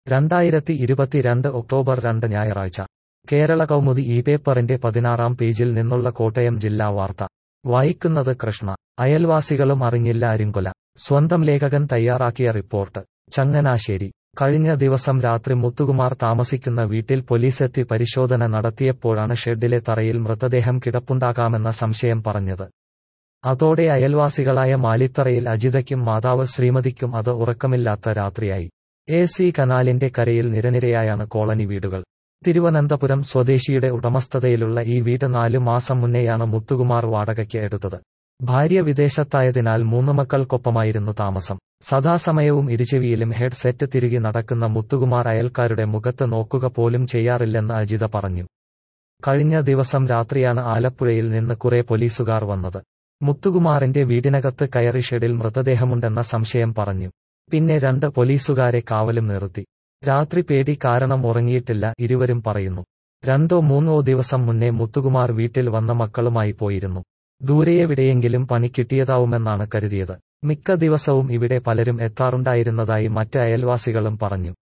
2022 October 2 ഞായറാഴ്ച കേരള കൗമുദി ഈ പേപ്പറിന്റെ 16-ാം പേജിൽ നിന്നുള്ള കോട്ടയം ജില്ലാ വാർത്ത വായിക്കുന്നത് കൃഷ്ണ. അയൽവാസികളും അറിഞ്ഞില്ല അരിങ്കൊല. സ്വന്തം ലേഖകൻ തയ്യാറാക്കിയ റിപ്പോർട്ട്. ചങ്ങനാശ്ശേരി. കഴിഞ്ഞ ദിവസം രാത്രി മുത്തുകുമാർ താമസിക്കുന്ന വീട്ടിൽ പോലീസെത്തി പരിശോധന നടത്തിയപ്പോഴാണ് ഷെഡിലെ തറയിൽ മൃതദേഹം കിടപ്പുണ്ടാകാമെന്ന സംശയം പറഞ്ഞത്. അതോടെ അയൽവാസികളായ മാലിത്തറയിൽ അജിതയ്ക്കും മാതാവ് ശ്രീമതിക്കും അത് ഉറക്കമില്ലാത്ത രാത്രിയായി. എ.സി. കനാലിന്റെ കരയിൽ നിരനിരയായാണ് കോളനി വീടുകൾ. തിരുവനന്തപുരം സ്വദേശിയുടെ ഉടമസ്ഥതയിലുള്ള ഈ വീട് 4 മാസം മുന്നെയാണ് മുത്തുകുമാർ വാടകയ്ക്ക് എടുത്തത്. ഭാര്യ വിദേശത്തായതിനാൽ 3 മക്കൾക്കൊപ്പമായിരുന്നു താമസം. സദാസമയവും ഇരുചെവിയിലും ഹെഡ് സെറ്റ് തിരുകി നടക്കുന്ന മുത്തുകുമാർ അയൽക്കാരുടെ മുഖത്ത് നോക്കുക പോലും ചെയ്യാറില്ലെന്ന് അജിത പറഞ്ഞു. കഴിഞ്ഞ ദിവസം രാത്രിയാണ് ആലപ്പുഴയിൽ നിന്ന് കുറെ പോലീസുകാർ വന്നത്. മുത്തുകുമാറിന്റെ വീടിനകത്ത് കയറി ഷെഡിൽ മൃതദേഹമുണ്ടെന്ന സംശയം പറഞ്ഞു. പിന്നെ 2 പോലീസുകാരെ കാവലും നിർത്തി. രാത്രി പേടി കാരണം ഉറങ്ങിയിട്ടില്ല ഇരുവരും പറയുന്നു. 2-3 ദിവസം മുന്നേ മുത്തുകുമാർ വീട്ടിൽ വന്ന മക്കളുമായി പോയിരുന്നു. ദൂരെയെവിടെയെങ്കിലും പണി കിട്ടിയതാവുമെന്നാണ് കരുതിയത്. മിക്ക ദിവസവും ഇവിടെ പലരും എത്താറുണ്ടായിരുന്നതായി മറ്റ് അയൽവാസികളും പറഞ്ഞു.